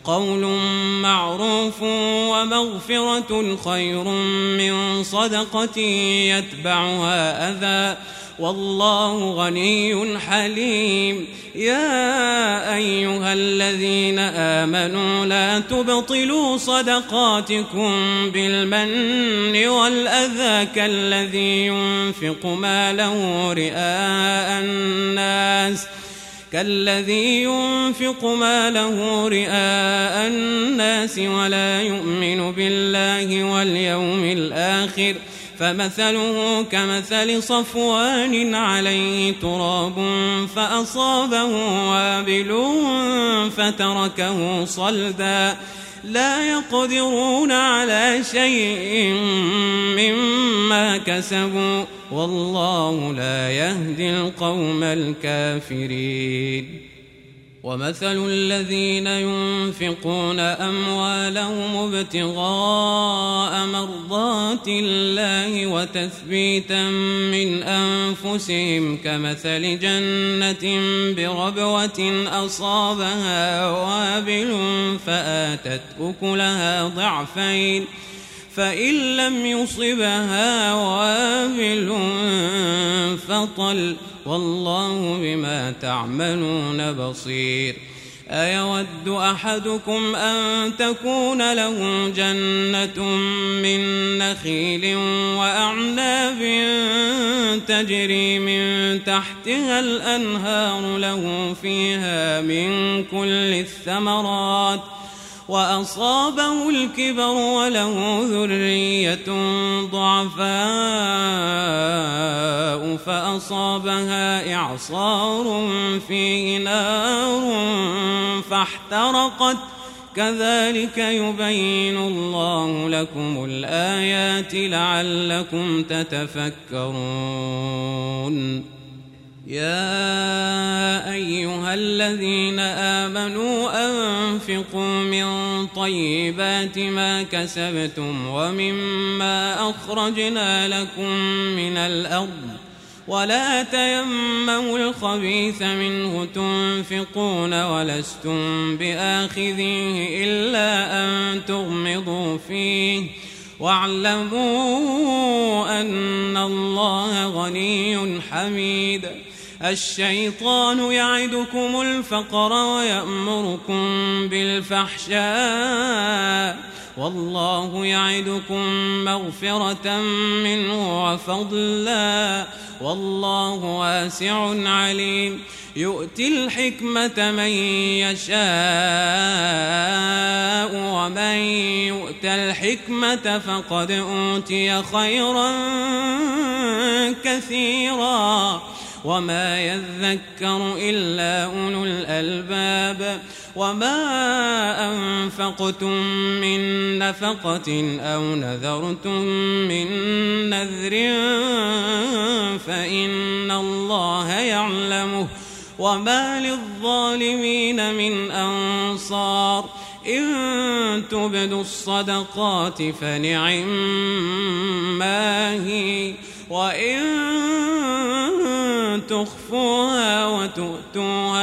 وقول معروف ومغفرة خير من صدقة يتبعها أذى والله غني حليم. يا أيها الذين آمنوا لا تبطلوا صدقاتكم بالمن والأذى كالذي ينفق ماله رئاء الناس ولا يؤمن بالله واليوم الآخر فمثله كمثل صفوان عليه تراب فأصابه وابل فتركه صلدا لا يقدرون على شيء مما كسبوا والله لا يهدي القوم الكافرين. ومثل الذين ينفقون أموالهم ابتغاء مرضات الله وتثبيتا من أنفسهم كمثل جنة بربوة أصابها وابل فآتت أكلها ضعفين فإن لم يصبها وابل فطل والله بما تعملون بصير. أيود أحدكم أن تكون له جنة من نخيل وأعناب تجري من تحتها الأنهار له فيها من كل الثمرات وأصابه الكبر وله ذرية ضعفاء فأصابها إعصار فيه نار فاحترقت كذلك يبين الله لكم الآيات لعلكم تتفكرون. يا أيها الذين آمنوا أنفقوا من طيبات ما كسبتم ومما أخرجنا لكم من الأرض ولا تيمموا الخبيث منه تنفقون ولستم بآخذيه إلا أن تغمضوا فيه واعلموا أن الله غني حميد. الشيطان يعدكم الفقر ويأمركم بالفحشاء والله يعدكم مغفرة منه وفضلا والله واسع عليم. يؤتي الحكمة من يشاء ومن يؤت الحكمة فقد أوتي خيرا كثيرا وما يذكر إلا أولو الألباب. وما أنفقتم من نفقة أو نذرتم من نذر فإن الله يعلمه وما للظالمين من أنصار. إن تبدوا الصدقات فنعما هي وإن تخفوها وتؤتوها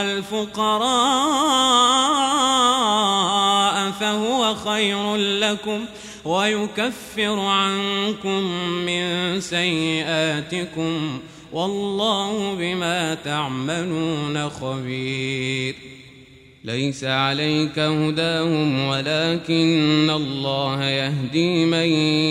الفقراء فهو خير لكم ويكفر عنكم من سيئاتكم والله بما تعملون خبير. ليس عليك هداهم ولكن الله يهدي من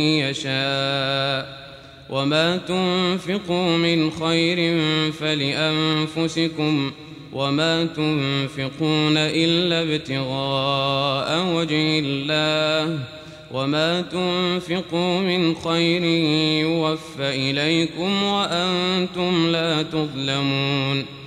يشاء وما تنفقوا من خير فلأنفسكم وما تنفقون إلا ابتغاء وجه الله وما تنفقوا من خير يوفى إليكم وأنتم لا تظلمون.